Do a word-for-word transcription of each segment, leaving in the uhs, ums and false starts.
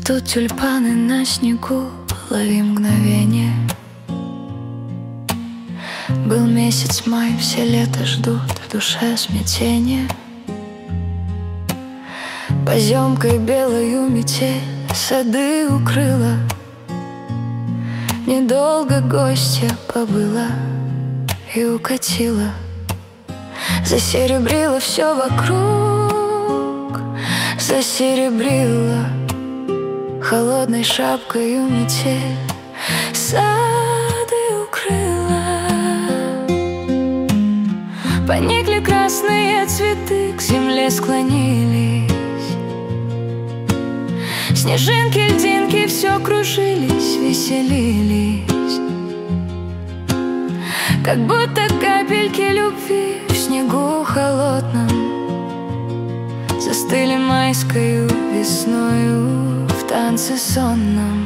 Цветут тюльпаны на снегу, лови мгновение. Был месяц май, все лето ждут, в душе смятение. Поземкой белою метель сады укрыла. Недолго гостья побыла и укатила. Засеребрила все вокруг, засеребрила холодной шапкою метель сады укрыла. Поникли красные цветы, к земле склонились. Снежинки, льдинки все кружились, веселились. Как будто капельки любви в снегу холодном застыли майскою весною в танце сонном.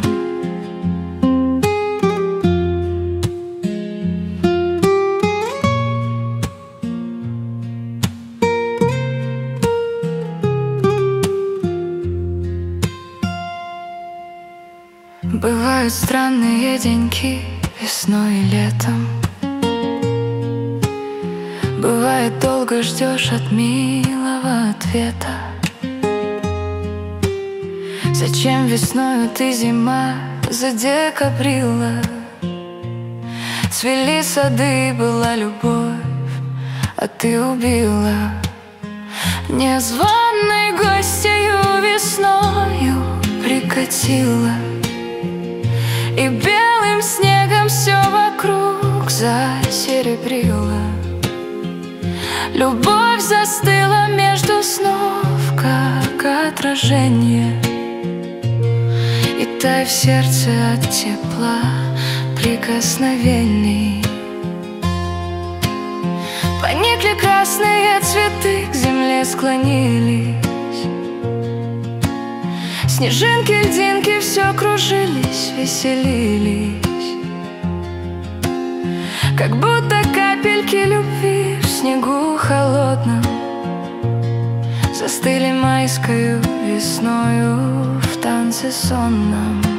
Бывают странные деньки весной и летом. Бывает, долго ждешь от милого ответа. Зачем весною ты, зима, задекабрила? Цвели сады, была любовь, а ты убила. Незваной гостью весною прикатила, и белым снегом все вокруг засеребрила. Любовь застыла между снов, как отражение, и тай в сердце от тепла прикосновений. Поникли красные цветы, к земле склонились. Снежинки, льдинки все кружились, веселились. Как будто капельки любви в снегу холодном застыли майскою весною в танце сонном.